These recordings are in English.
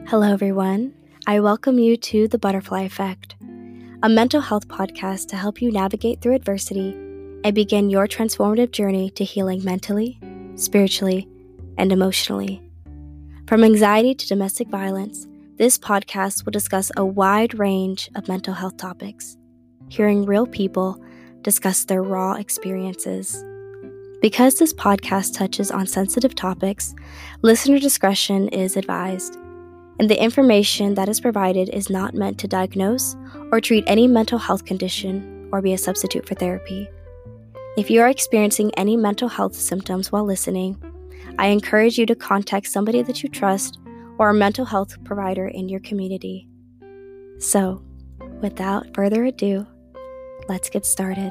Hello, everyone. I welcome you to The Butterfly Effect, a mental health podcast to help you navigate through adversity and begin your transformative journey to healing mentally, spiritually, and emotionally. From anxiety to domestic violence, this podcast will discuss a wide range of mental health topics, hearing real people discuss their raw experiences. Because this podcast touches on sensitive topics, listener discretion is advised, and the information that is provided is not meant to diagnose or treat any mental health condition or be a substitute for therapy. If you are experiencing any mental health symptoms while listening, I encourage you to contact somebody that you trust or a mental health provider in your community. So, without further ado, let's get started.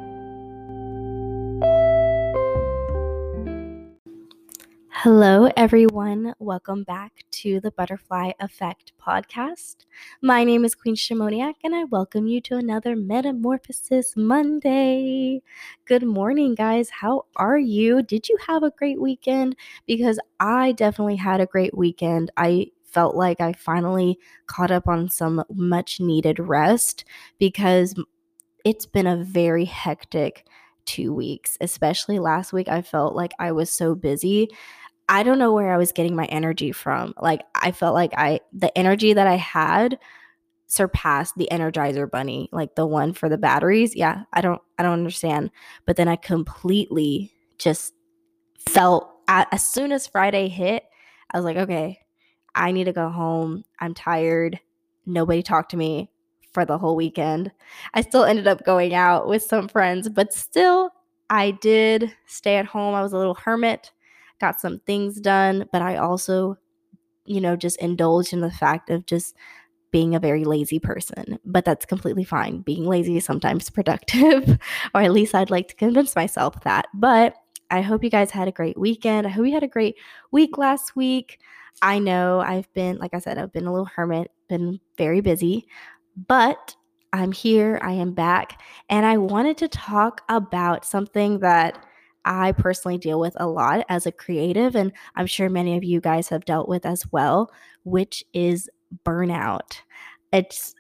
Hello, everyone. Welcome back to the Butterfly Effect podcast. My name is Queen Shimoniak, and I welcome you to another Metamorphosis Monday. Good morning, guys. How are you? Did you have a great weekend? Because I definitely had a great weekend. I felt like I finally caught up on some much needed rest because it's been a very hectic 2 weeks, especially last week. I felt like I was so busy. I don't know where I was getting my energy from. Like, I felt like the energy that I had surpassed the Energizer Bunny, like the one for the batteries. Yeah, I don't understand. But then I completely just felt as soon as Friday hit, I was like, okay, I need to go home. I'm tired. Nobody talked to me for the whole weekend. I still ended up going out with some friends, but still, I did stay at home. I was a little hermit, got some things done, but I also, just indulged in the fact of just being a very lazy person. But that's completely fine. Being lazy is sometimes productive, or at least I'd like to convince myself that. But I hope you guys had a great weekend. I hope you had a great week last week. I know I've been a little hermit, been very busy, but I'm here, I am back, and I wanted to talk about something that I personally deal with a lot as a creative, and I'm sure many of you guys have dealt with as well, which is burnout. It's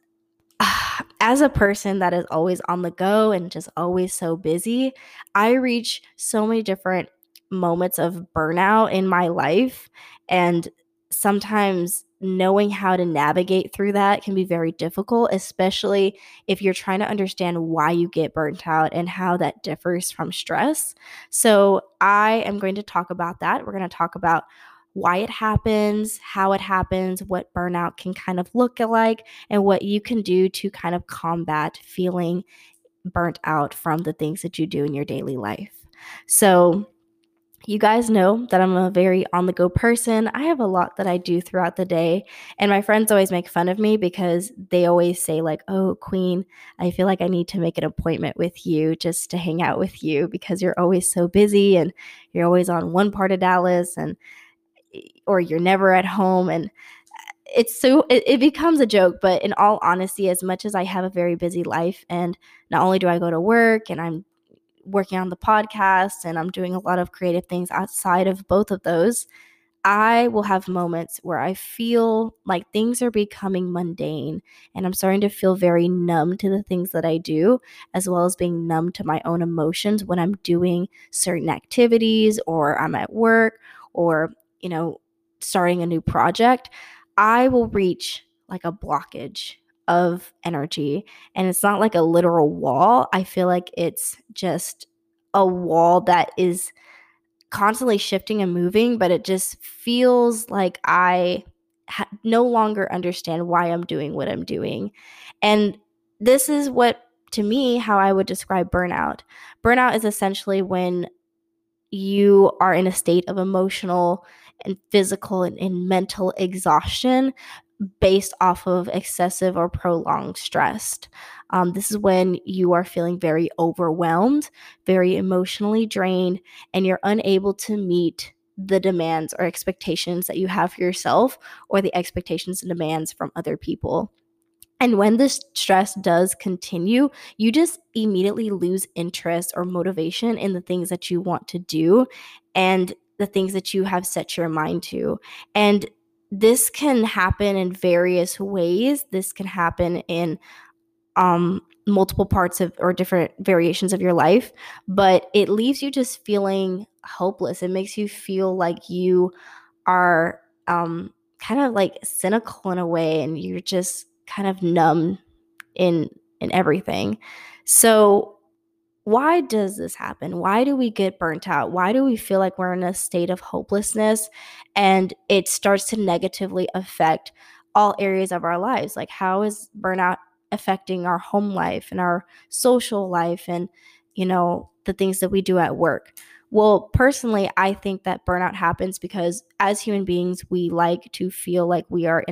as a person that is always on the go and just always so busy, I reach so many different moments of burnout in my life, and sometimes knowing how to navigate through that can be very difficult, especially if you're trying to understand why you get burnt out and how that differs from stress. So I am going to talk about that. We're going to talk about why it happens, how it happens, what burnout can kind of look like, and what you can do to kind of combat feeling burnt out from the things that you do in your daily life. So you guys know that I'm a very on-the-go person. I have a lot that I do throughout the day, and my friends always make fun of me because they always say like, oh, Queen, I feel like I need to make an appointment with you just to hang out with you because you're always so busy and you're always on one part of Dallas or you're never at home. And it becomes a joke, but in all honesty, as much as I have a very busy life, and not only do I go to work and I'm working on the podcast and I'm doing a lot of creative things outside of both of those, I will have moments where I feel like things are becoming mundane and I'm starting to feel very numb to the things that I do, as well as being numb to my own emotions when I'm doing certain activities or I'm at work or, starting a new project. I will reach like a blockage of energy, and it's not like a literal wall. I feel like it's just a wall that is constantly shifting and moving, but it just feels like I no longer understand why I'm doing what I'm doing. And this is to me, how I would describe burnout. Burnout is essentially when you are in a state of emotional and physical and mental exhaustion based off of excessive or prolonged stress. This is when you are feeling very overwhelmed, very emotionally drained, and you're unable to meet the demands or expectations that you have for yourself or the expectations and demands from other people. And when this stress does continue, you just immediately lose interest or motivation in the things that you want to do and the things that you have set your mind to. And this can happen in various ways. This can happen in multiple parts of or different variations of your life, but it leaves you just feeling hopeless. It makes you feel like you are kind of like cynical in a way, and you're just kind of numb in everything. So why does this happen? Why do we get burnt out? Why do we feel like we're in a state of hopelessness, and it starts to negatively affect all areas of our lives? Like, how is burnout affecting our home life and our social life and, the things that we do at work? Well, personally, I think that burnout happens because as human beings, we like to feel like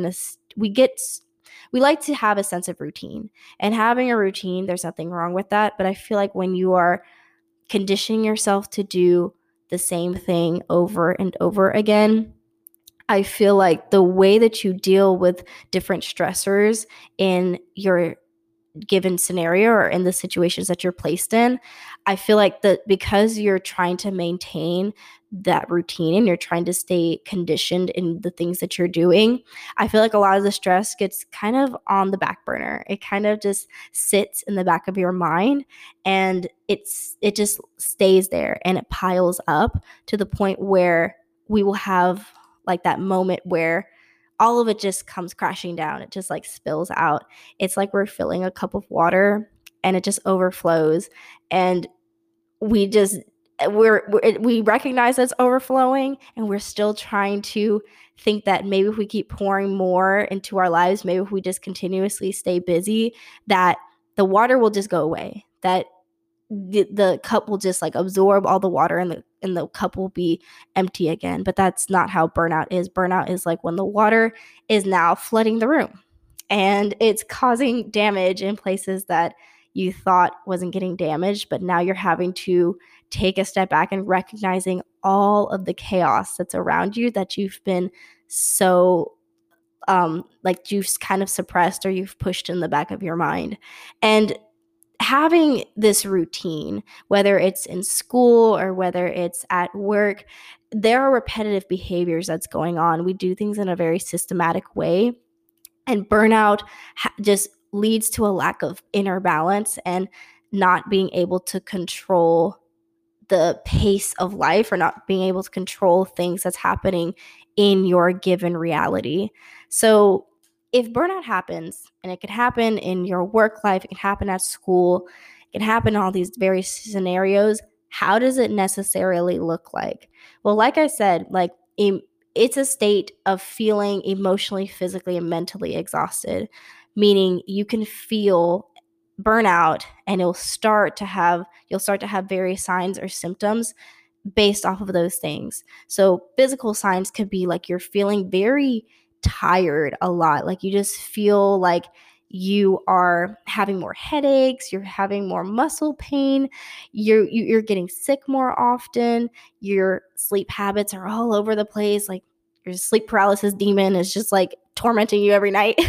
we like to have a sense of routine. And having a routine, there's nothing wrong with that. But I feel like when you are conditioning yourself to do the same thing over and over again, I feel like the way that you deal with different stressors in your given scenario or in the situations that you're placed in, I feel like that because you're trying to maintain that routine and you're trying to stay conditioned in the things that you're doing, I feel like a lot of the stress gets kind of on the back burner. It kind of just sits in the back of your mind, and it just stays there, and it piles up to the point where we will have like that moment where all of it just comes crashing down. It just like spills out. It's like we're filling a cup of water and it just overflows, and we just we recognize it's overflowing, and we're still trying to think that maybe if we keep pouring more into our lives, maybe if we just continuously stay busy, that the water will just go away, that the cup will just like absorb all the water, and the cup will be empty again. But that's not how burnout is. Burnout is like when the water is now flooding the room, and it's causing damage in places that you thought wasn't getting damaged, but now you're having to take a step back and recognizing all of the chaos that's around you that you've been so like you've kind of suppressed or you've pushed in the back of your mind. And having this routine, whether it's in school or whether it's at work, there are repetitive behaviors that's going on. We do things in a very systematic way, and burnout just leads to a lack of inner balance and not being able to control the pace of life, or not being able to control things that's happening in your given reality. So if burnout happens, and it can happen in your work life, it can happen at school, it can happen in all these various scenarios, how does it necessarily look like? Well, like I said, like it's a state of feeling emotionally, physically, and mentally exhausted, meaning you can feel burnout, and you'll start to have various signs or symptoms based off of those things. So physical signs could be like you're feeling very tired a lot, like you just feel like you are having more headaches, you're having more muscle pain, you're getting sick more often, your sleep habits are all over the place, like your sleep paralysis demon is just like tormenting you every night.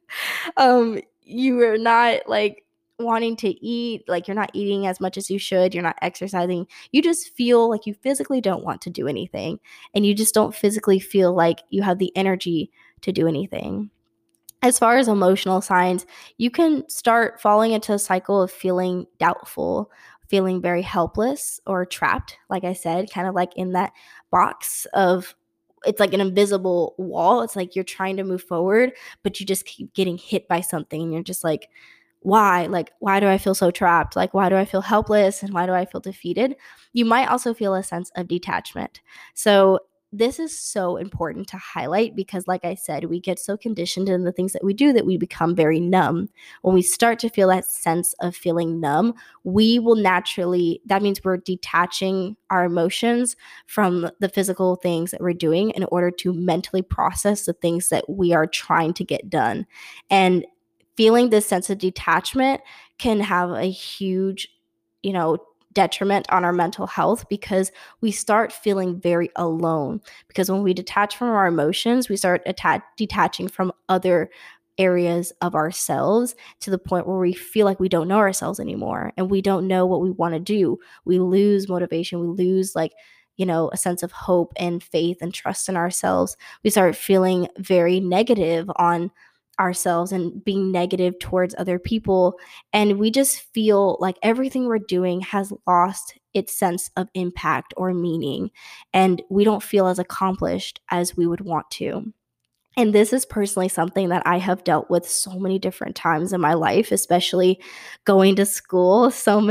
You are not like wanting to eat, like you're not eating as much as you should, you're not exercising, you just feel like you physically don't want to do anything, and you just don't physically feel like you have the energy to do anything. As far as emotional signs, you can start falling into a cycle of feeling doubtful, feeling very helpless or trapped, like I said, kind of like in that box of, it's like an invisible wall. It's like you're trying to move forward, but you just keep getting hit by something, and you're just like, why? Like, why do I feel so trapped? Like, why do I feel helpless? And why do I feel defeated? You might also feel a sense of detachment. So this is so important to highlight because, like I said, we get so conditioned in the things that we do that we become very numb. When we start to feel that sense of feeling numb, we will naturally, that means we're detaching our emotions from the physical things that we're doing in order to mentally process the things that we are trying to get done. And feeling this sense of detachment can have a huge, detriment on our mental health, because we start feeling very alone. Because when we detach from our emotions, we start detaching from other areas of ourselves, to the point where we feel like we don't know ourselves anymore, and we don't know what we want to do. We lose motivation. We lose like a sense of hope and faith and trust in ourselves. We start feeling very negative on ourselves and being negative towards other people. And we just feel like everything we're doing has lost its sense of impact or meaning. And we don't feel as accomplished as we would want to. And this is personally something that I have dealt with so many different times in my life, especially going to school.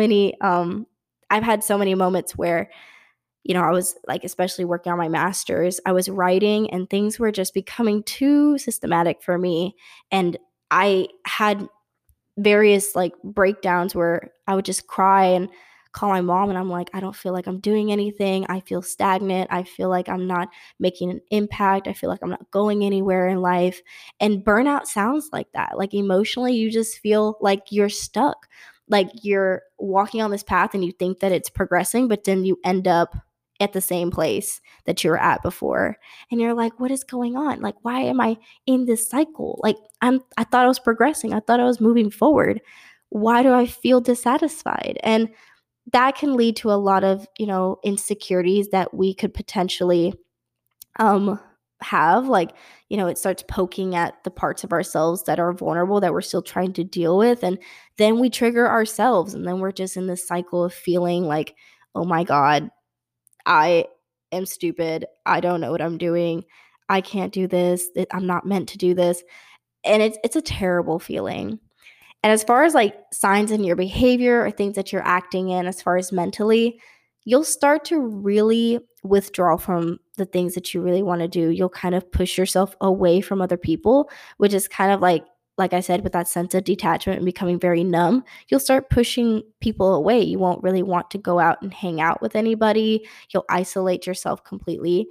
I've had so many moments where, I was like, especially working on my master's, I was writing and things were just becoming too systematic for me. And I had various like breakdowns where I would just cry and call my mom, and I'm like, I don't feel like I'm doing anything. I feel stagnant. I feel like I'm not making an impact. I feel like I'm not going anywhere in life. And burnout sounds like that. Like emotionally, you just feel like you're stuck. Like you're walking on this path and you think that it's progressing, but then you end up at the same place that you were at before. And you're like, what is going on? Like, why am I in this cycle? Like, I thought I was progressing. I thought I was moving forward. Why do I feel dissatisfied? And that can lead to a lot of, insecurities that we could potentially um have. Like, it starts poking at the parts of ourselves that are vulnerable that we're still trying to deal with. And then we trigger ourselves. And then we're just in this cycle of feeling like, oh my God, I am stupid. I don't know what I'm doing. I can't do this. I'm not meant to do this. And it's a terrible feeling. And as far as like signs in your behavior or things that you're acting in as far as mentally, you'll start to really withdraw from the things that you really want to do. You'll kind of push yourself away from other people, which is kind of like I said, with that sense of detachment and becoming very numb, you'll start pushing people away. You won't really want to go out and hang out with anybody. You'll isolate yourself completely.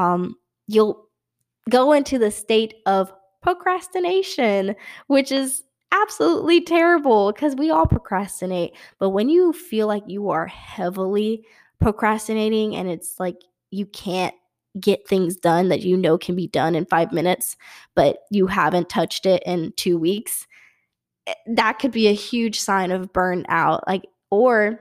You'll go into the state of procrastination, which is absolutely terrible because we all procrastinate. But when you feel like you are heavily procrastinating and it's like you can't get things done that can be done in 5 minutes, but you haven't touched it in 2 weeks, that could be a huge sign of burnout. Like, or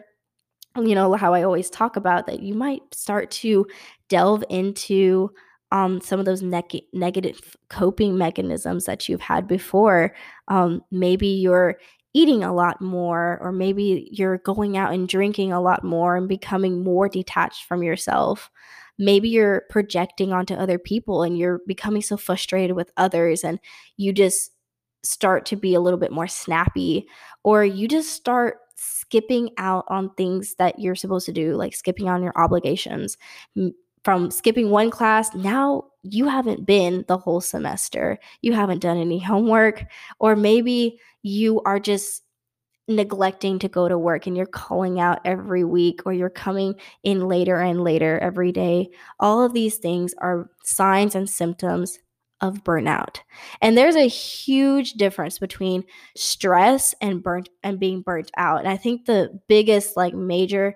how I always talk about that you might start to delve into some of those negative coping mechanisms that you've had before. Maybe you're eating a lot more, or maybe you're going out and drinking a lot more and becoming more detached from yourself. Maybe you're projecting onto other people and you're becoming so frustrated with others, and you just start to be a little bit more snappy, or you just start skipping out on things that you're supposed to do, like skipping on your obligations. From skipping one class, now you haven't been the whole semester. You haven't done any homework, or maybe you are just neglecting to go to work and you're calling out every week, or you're coming in later and later every day. All of these things are signs and symptoms of burnout. And there's a huge difference between stress and being burnt out. And I think the biggest like major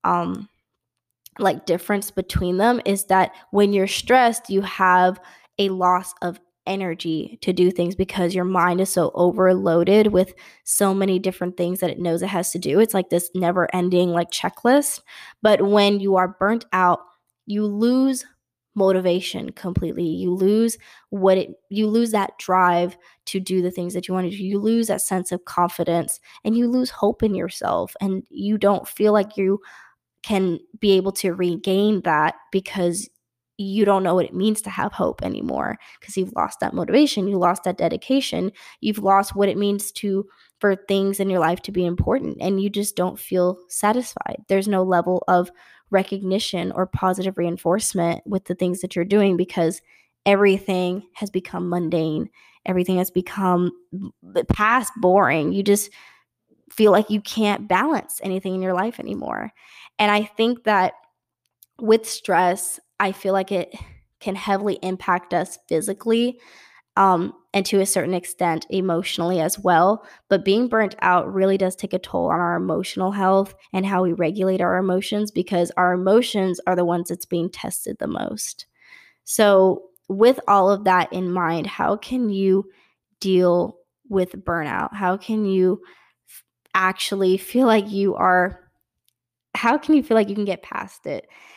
difference between them is that when you're stressed, you have a loss of energy to do things because your mind is so overloaded with so many different things that it knows it has to do. It's like this never ending like checklist. But when you are burnt out, you lose motivation completely. You lose that drive to do the things that you want to do. You lose that sense of confidence, and you lose hope in yourself, and you don't feel like you can be able to regain that because you don't know what it means to have hope anymore, because you've lost that motivation, you lost that dedication, you've lost what it means for things in your life to be important, and you just don't feel satisfied. There's no level of recognition or positive reinforcement with the things that you're doing because everything has become mundane. Everything has become past boring. You just feel like you can't balance anything in your life anymore. And I think that with stress, I feel like it can heavily impact us physically, and to a certain extent emotionally as well. But being burnt out really does take a toll on our emotional health and how we regulate our emotions, because our emotions are the ones that's being tested the most. So, with all of that in mind, how can you deal with burnout? How can you actually feel like how can you feel like you can get past it?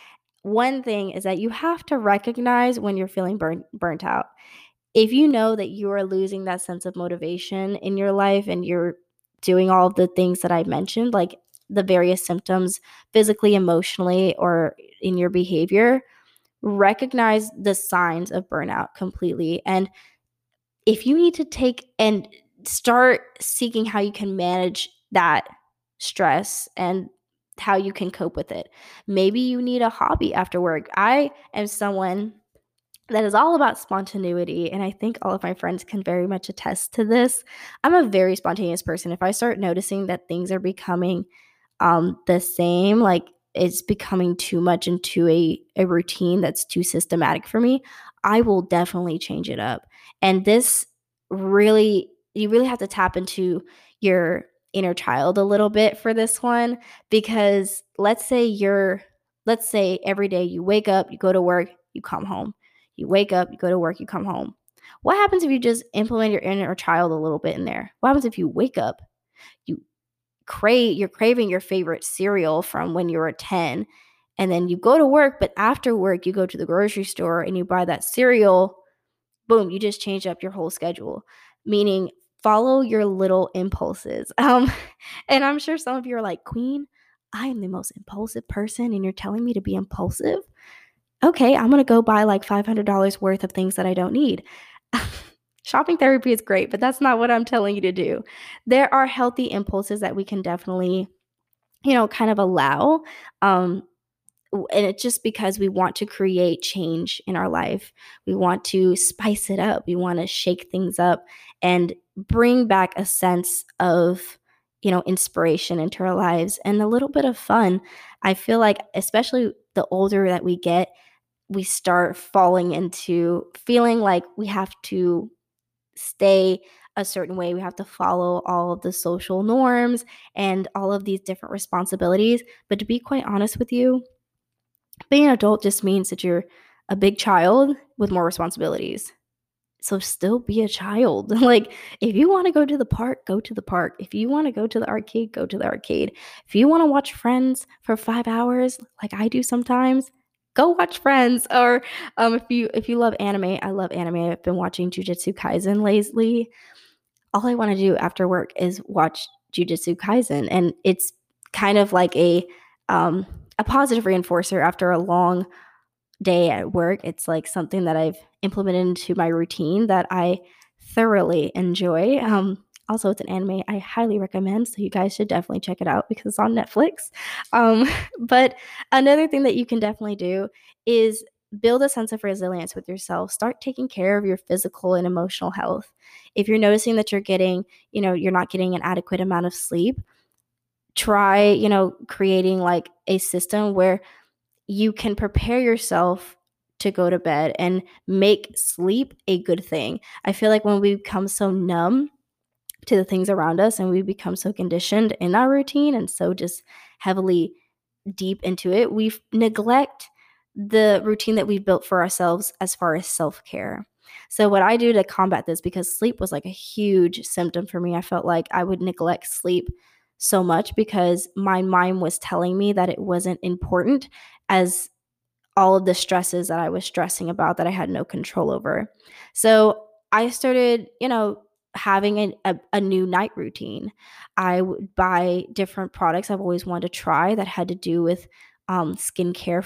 one thing is that you have to recognize when you're feeling burnt out. If you know that you are losing that sense of motivation in your life and you're doing all of the things that I mentioned, like the various symptoms physically, emotionally, or in your behavior, recognize the signs of burnout completely. And if you need to take and start seeking how you can manage that stress and how you can cope with it. Maybe you need a hobby after work. I am someone that is all about spontaneity. And I think all of my friends can very much attest to this. I'm a very spontaneous person. If I start noticing that things are becoming the same, like it's becoming too much into a routine that's too systematic for me, I will definitely change it up. And this really, you really have to tap into your inner child a little bit for this one, because let's say every day you wake up, you go to work, you come home. You wake up, you go to work, you come home. What happens if you just implement your inner child a little bit in there? What happens if you wake up, you you're craving your favorite cereal from when you were 10, and then you go to work, but after work you go to the grocery store and you buy that cereal. Boom, you just change up your whole schedule. Meaning, follow your little impulses. And I'm sure some of you are like, Queen, I am the most impulsive person and you're telling me to be impulsive? Okay, I'm going to go buy like $500 worth of things that I don't need. Shopping therapy is great, but that's not what I'm telling you to do. There are healthy impulses that we can definitely, kind of allow. Um, and it's just because we want to create change in our life. We want to spice it up. We want to shake things up and bring back a sense of, inspiration into our lives and a little bit of fun. I feel like, especially the older that we get, we start falling into feeling like we have to stay a certain way. We have to follow all of the social norms and all of these different responsibilities. But to be quite honest with you, being an adult just means that you're a big child with more responsibilities. So still be a child. Like, if you want to go to the park, go to the park. If you want to go to the arcade, go to the arcade. If you want to watch Friends for 5 hours, like I do sometimes, go watch Friends. Or if you love anime, I love anime. I've been watching Jujutsu Kaisen lately. All I want to do after work is watch Jujutsu Kaisen, and it's kind of like a positive reinforcer after a long day at work. It's like something that I've implemented into my routine that I thoroughly enjoy. Also, it's an anime I highly recommend, so you guys should definitely check it out because it's on Netflix. But another thing that you can definitely do is build a sense of resilience with yourself. Start taking care of your physical and emotional health. If you're noticing that you're not getting an adequate amount of sleep, try, creating like a system where you can prepare yourself to go to bed and make sleep a good thing. I feel like when we become so numb to the things around us and we become so conditioned in our routine and so just heavily deep into it, we neglect the routine that we've built for ourselves as far as self-care. So what I do to combat this, because sleep was like a huge symptom for me, I felt like I would neglect sleep so much because my mind was telling me that it wasn't important as all of the stresses that I was stressing about that I had no control over. So I started, having a new night routine. I would buy different products I've always wanted to try that had to do with skincare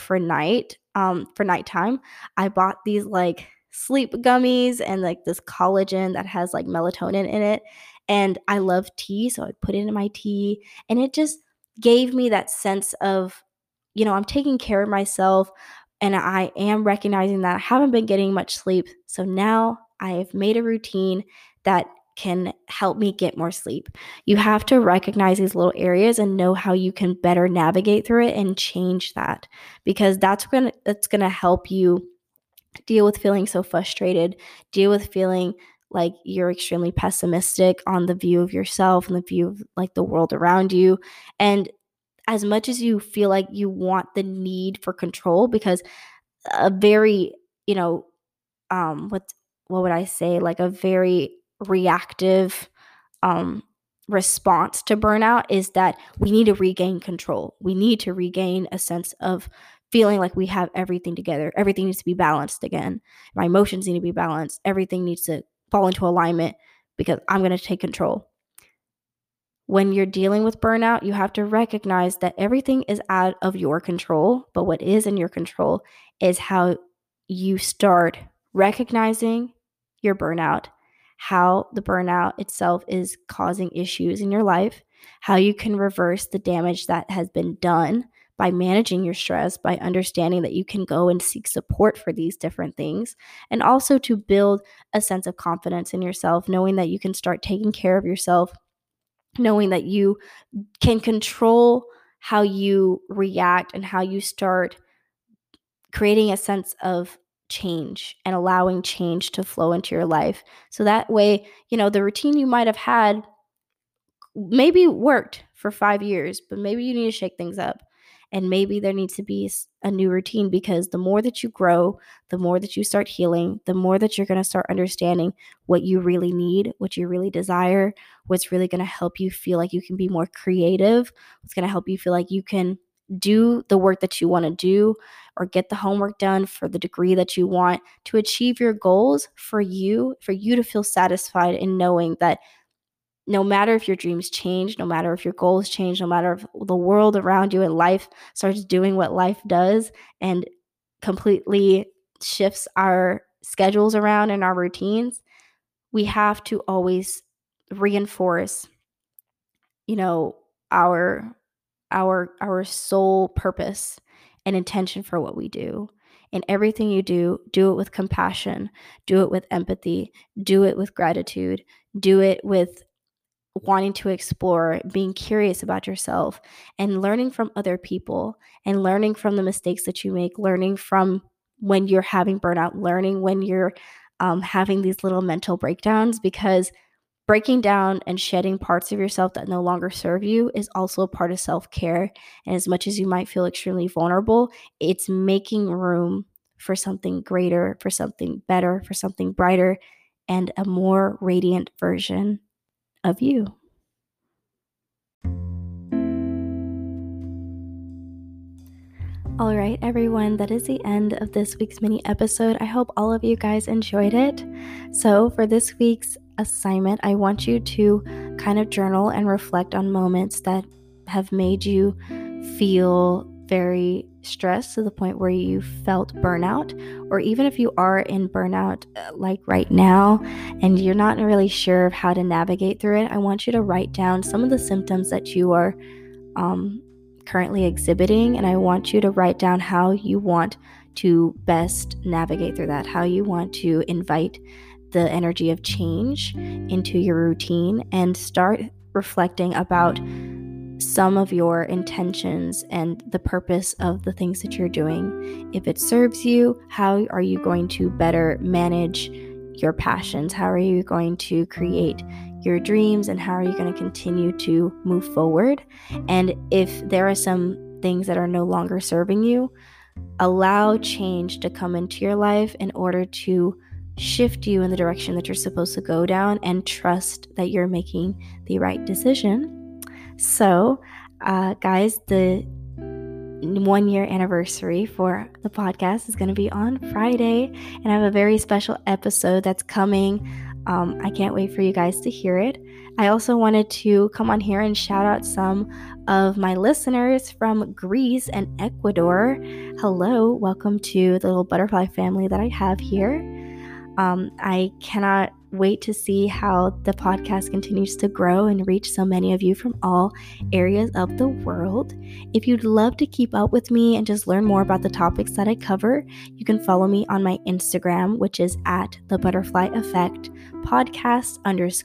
for nighttime. I bought these like sleep gummies and like this collagen that has like melatonin in it. And I love tea, so I'd put it in my tea. And it just gave me that sense of, I'm taking care of myself and I am recognizing that I haven't been getting much sleep. So now I have made a routine that can help me get more sleep. You have to recognize these little areas and know how you can better navigate through it and change that, because that's going to help you deal with feeling so frustrated, deal with feeling like you're extremely pessimistic on the view of yourself and the view of like the world around you. And as much as you feel like you want the need for control, because a very, what would I say, like a very reactive um response to burnout is that we need to regain control. We need to regain a sense of feeling like we have everything together. Everything needs to be balanced again. My emotions need to be balanced. Everything needs to fall into alignment because I'm going to take control. When you're dealing with burnout, you have to recognize that everything is out of your control, but what is in your control is how you start recognizing your burnout, how the burnout itself is causing issues in your life, how you can reverse the damage that has been done by managing your stress, by understanding that you can go and seek support for these different things, and also to build a sense of confidence in yourself, knowing that you can start taking care of yourself, knowing that you can control how you react and how you start creating a sense of change and allowing change to flow into your life. So that way, the routine you might have had maybe worked for 5 years, but maybe you need to shake things up. And maybe there needs to be a new routine, because the more that you grow, the more that you start healing, the more that you're going to start understanding what you really need, what you really desire, what's really going to help you feel like you can be more creative, what's going to help you feel like you can do the work that you want to do or get the homework done for the degree that you want to achieve your goals for you to feel satisfied in knowing that no matter if your dreams change, no matter if your goals change, no matter if the world around you and life starts doing what life does and completely shifts our schedules around and our routines, we have to always reinforce, our sole purpose and intention for what we do. And everything you do it with compassion, do it with empathy, do it with gratitude, do it with wanting to explore, being curious about yourself, and learning from other people, and learning from the mistakes that you make, learning from when you're having burnout, learning when you're having these little mental breakdowns, because breaking down and shedding parts of yourself that no longer serve you is also a part of self-care. And as much as you might feel extremely vulnerable, it's making room for something greater, for something better, for something brighter, and a more radiant version of you. All right, everyone, that is the end of this week's mini episode. I hope all of you guys enjoyed it. So for this week's assignment, I want you to kind of journal and reflect on moments that have made you feel very stressed to the point where you felt burnout, or even if you are in burnout like right now and you're not really sure of how to navigate through it, I want you to write down some of the symptoms that you are currently exhibiting, and I want you to write down how you want to best navigate through that, how you want to invite the energy of change into your routine, and start reflecting about some of your intentions and the purpose of the things that you're doing. If it serves you, how are you going to better manage your passions? How are you going to create your dreams, and how are you going to continue to move forward? And if there are some things that are no longer serving you, allow change to come into your life in order to shift you in the direction that you're supposed to go down, and trust that you're making the right decision. So, guys, the 1-year anniversary for the podcast is going to be on Friday, and I have a very special episode that's coming. I can't wait for you guys to hear it. I also wanted to come on here and shout out some of my listeners from Greece and Ecuador. Hello, welcome to the little butterfly family that I have here. I cannot wait to see how the podcast continues to grow and reach so many of you from all areas of the world. If you'd love to keep up with me and just learn more about the topics that I cover, you can follow me on my Instagram, which is at the Butterfly Effect podcast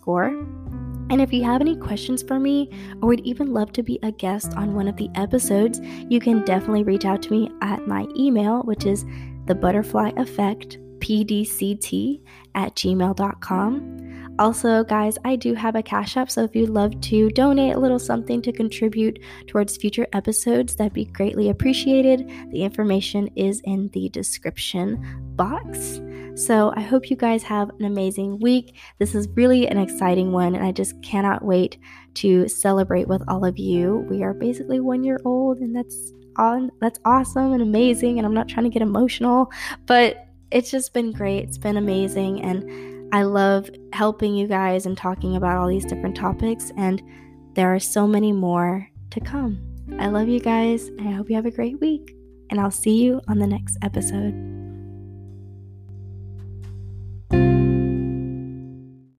_. And if you have any questions for me, or would even love to be a guest on one of the episodes, you can definitely reach out to me at my email, which is thebutterflyeffectpdct@gmail.com. Also, guys, I do have a Cash App, so if you'd love to donate a little something to contribute towards future episodes, that'd be greatly appreciated. The information is in the description box. So I hope you guys have an amazing week. This is really an exciting one, and I just cannot wait to celebrate with all of you. We are basically 1 year old, and that's that's awesome and amazing, and I'm not trying to get emotional, but it's just been great. It's been amazing, and I love helping you guys and talking about all these different topics, and there are so many more to come. I love you guys, and I hope you have a great week, and I'll see you on the next episode.